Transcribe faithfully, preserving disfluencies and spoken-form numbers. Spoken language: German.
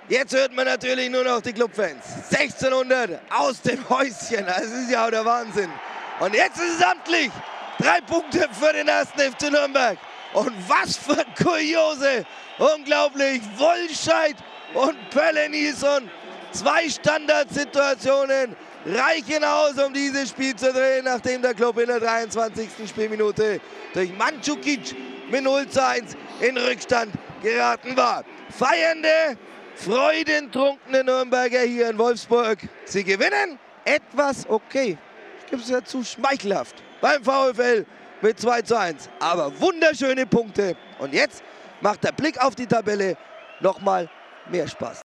Jetzt hört man natürlich nur noch die Clubfans. sechzehnhundert aus dem Häuschen, das ist ja auch der Wahnsinn. Und jetzt ist es amtlich. Drei Punkte für den ersten F C Nürnberg. Und was für Kuriose. Unglaublich. Wollscheid und Pölle Nilsson. Zwei Standardsituationen reichen aus, um dieses Spiel zu drehen, nachdem der Club in der dreiundzwanzigsten Spielminute durch Mandzukic mit null zu eins in Rückstand geraten war. Feiernde, freudentrunkene Nürnberger hier in Wolfsburg. Sie gewinnen etwas okay. Ich gebe es ja zu, schmeichelhaft beim VfL mit zwei zu eins. Aber wunderschöne Punkte. Und jetzt macht der Blick auf die Tabelle nochmal mehr Spaß.